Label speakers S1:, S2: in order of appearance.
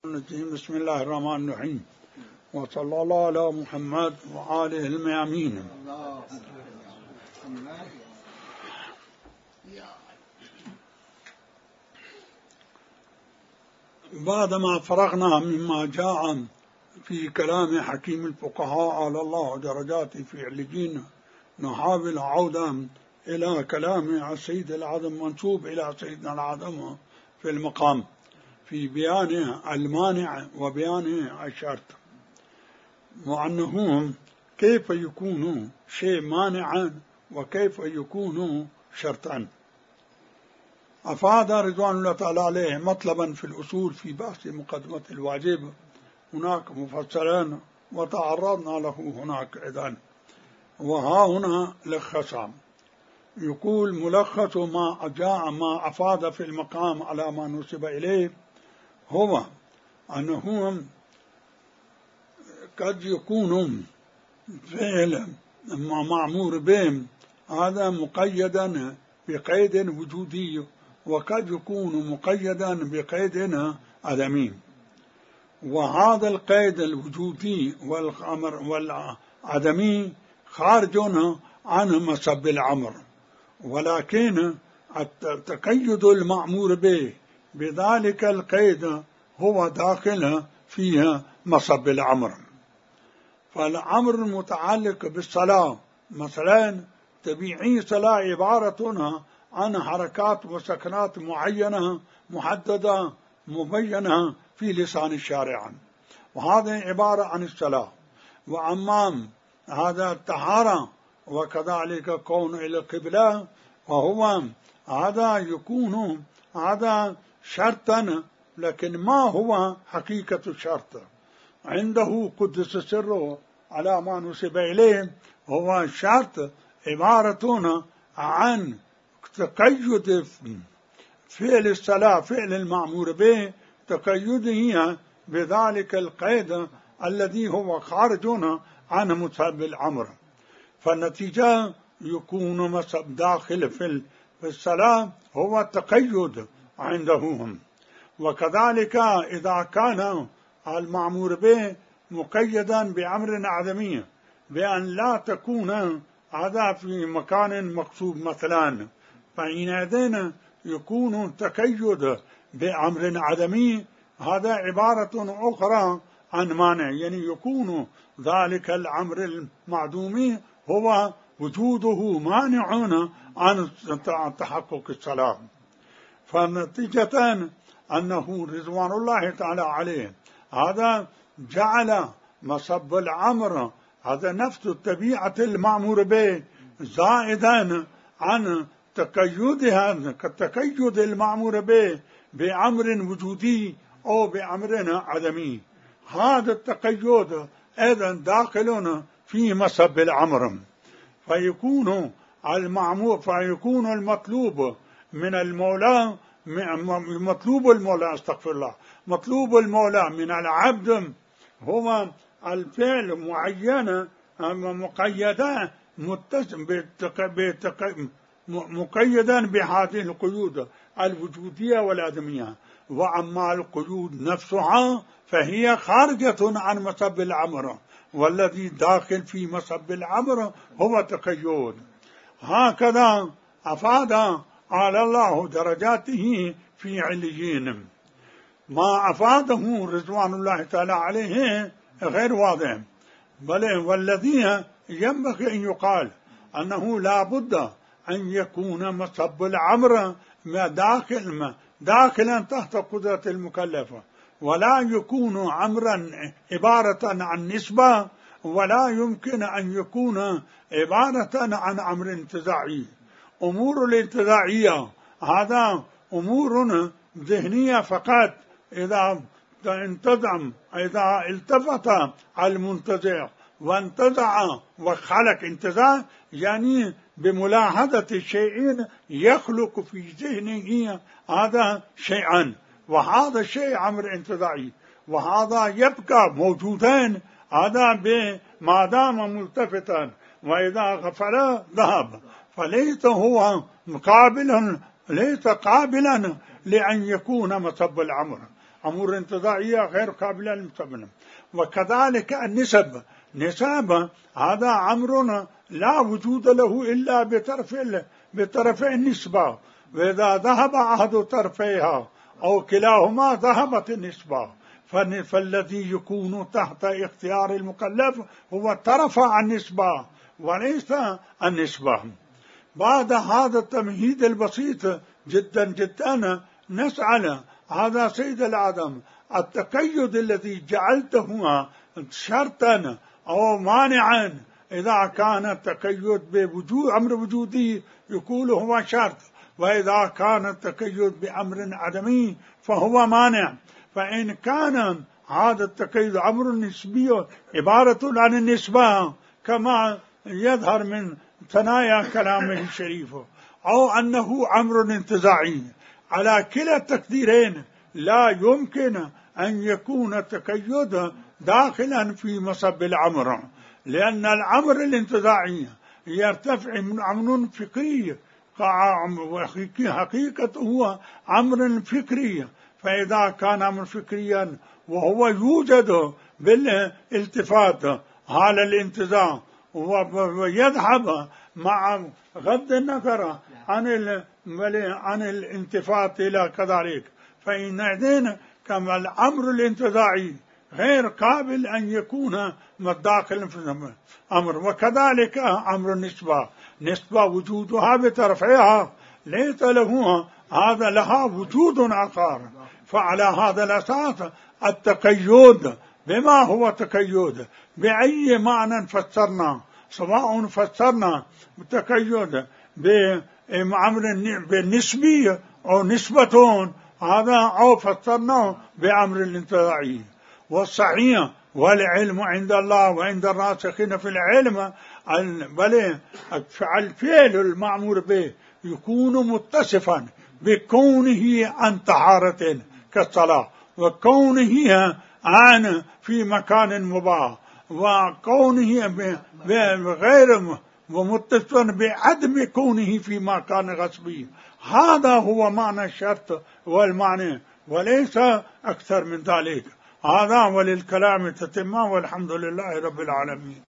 S1: بسم الله الرحمن الرحيم، وصلى الله على محمد وآله الميامين. بعدما فرغنا مما جاء في كلام حكيم الفقهاء على الله درجات في عليين، نحاول عودة إلى كلام السيد العظم منسوب إلى سيدنا العظم في المقام في بيان المانع وبيان الشرط، وأنه كيف يكون شيء مانعا وكيف يكون شرطا. أفاد رضوان الله تعالى عليه مطلبا في الأصول في بحث مقدمة الواجب هناك مفصلا وتعرضنا له هناك إذن، وها هنا لخصا. يقول ملخص ما جاء ما أفاد في المقام على ما نسب إليه هو أنه قد يكون فعل معمور به هذا مقيدا بقيد وجودي، وقد يكون مقيدا بقيد عدمي، وهذا القيد الوجودي والعدمي خارج عن مصب الأمر، ولكن التقيد المأمور به بذلك القيد هو داخل فيه مصب الأمر. فالأمر المتعلق بالصلاة مثلا طبيعي صلاة عبارة عن حركات وسكنات معينة محددة مبينة في لسان الشارع، وهذا عبارة عن الصلاة. وأمام هذا الطهارة وكذلك كون إلى القبلة، وهو هذا يكون هذا شرطا، لكن ما هو حقيقة الشرط عنده قدس سره على ما نسب إليه؟ هو الشرط عبارة عن تقيد فعل الصلاة فعل المأمور به تقيده بذلك القيد الذي هو خارج عن مصب الأمر، فالنتيجة يكون مصب داخل في الصلاة هو التقيد عندهم. وكذلك إذا كان المأمور به مقيدا بأمر عدمي بأن لا تكون هذا في مكان مقصود مثلا، فحينئذ يكون تقيد بأمر عدمي هذا عبارة أخرى عن مانع، يعني يكون ذلك الأمر المعدوم هو وجوده مانع عن تحقق الصلاة. فنتيجة أنه رضوان الله تعالى عليه هذا جعل مصب الأمر هذا نفس الطبيعة المأمور به زائدا عن تقيدها كتقيد المأمور به بأمر وجودي أو بأمر عدمي. هذا التقيد أيضا داخل في مصب الأمر، فيكون المطلوب من المولى مطلوب المولى من العبد هو الفعل معين مقيدا مقيدا بهذه القيود الوجودية والعدمية. وأما القيود نفسها فهي خارجة عن مصب الأمر، والذي داخل في مصب الأمر هو تقيد. هكذا أفاد على الله درجاته في عليين. ما أفاده رضوان الله تعالى عليه غير واضح، بل والذي ينبغي أن يقال أنه لا بد أن يكون مصب الأمر داخلا تحت قدرة المكلفة، ولا يكون أمرا عبارة عن نسبة، ولا يمكن أن يكون عبارة عن أمر انتزاعي. أمور الانتزاعية هذا أمور ذهنية فقط. إذا التفت المنتزع وانتزع وخلق انتزاع، يعني بملاحظة شيء يخلق في ذهنه هذا شيئا، وهذا الشيء أمر انتزاعي، وهذا يبقى موجودين هذا ما دام ملتفتا، وإذا غفل ذهب، فليس هو ليس قابلا لأن يكون مصب الأمر. أمور انتزاعية غير قابلة للمستقبل. وكذلك النسب، نسب هذا أمر لا وجود له إلا بطرف النسبة، وإذا ذهب أحد طرفيها أو كلاهما ذهبت النسبة. فالذي يكون تحت اختيار المكلف هو طرف النسبة وليس النسبة. بعد هذا التمهيد البسيط جدا جدا نسأل هذا سيد العدم التقيد الذي جعلته شرطا أو مانعا، إذا كان التقيد بوجود أمر وجودي يقول هو شرط، وإذا كان التقيد بأمر عدمي فهو مانع. فإن كان هذا التقيد أمر نسبي عبارة عن النسبة كما يظهر من ثنايا كلامه الشريف، أو أنه أمر انتزاعي، على كلا التقديرين لا يمكن أن يكون التقيد داخلا في مصب الأمر، لأن الأمر الانتزاعي يرتفع من أمر فكري، حقيقته هو أمر فكري. فإذا كان أمر فكريا وهو يوجد بالالتفات حال الانتزاع ويذهب مع غض النظر عن الالتفات إلى كذلك، فإنئذ كما الأمر الانتزاعي غير قابل أن يكون داخل في الأمر. وكذلك أمر النسبة، نسبة وجودها بطرفيها ليس هذا لها وجود آخر. فعلى هذا الأساس التقيد بما هو تقيد بأي معنى فسرنا، سواء فسرنا التقيد بأمر بالنسبي أو نسبة هذا، أو فسرناه بأمر الانتزاعي. والصحيح والعلم عند الله وعند الراسخين في العلم بل الفعل المأمور به يكون متصفا بكونه عن طهارة كالصلاة، وكونه عن في مكان مباح، وكونه غير ومتصفا بعدم كونه في مكان غصبي. هذا هو معنى الشرط والمعنى وليس أكثر من ذلك. هذا وللكلام تتمة، والحمد لله رب العالمين.